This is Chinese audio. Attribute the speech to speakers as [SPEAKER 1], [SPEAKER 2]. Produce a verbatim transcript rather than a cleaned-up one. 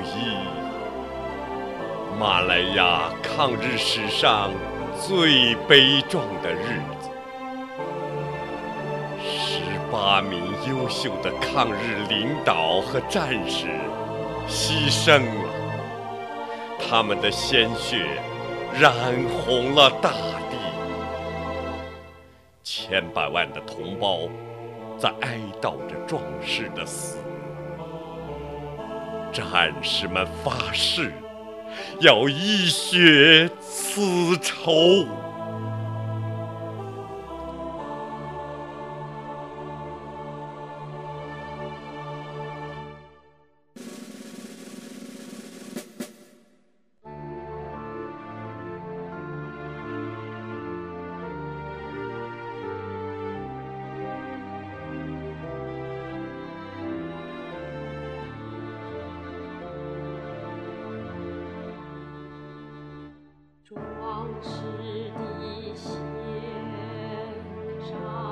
[SPEAKER 1] 一，马来亚抗日史上最悲壮的日子。十八名优秀的抗日领导和战士牺牲了，他们的鲜血染红了大地。千百万的同胞在哀悼着壮士的死。战士们发誓要一雪此仇。
[SPEAKER 2] 壮士的血上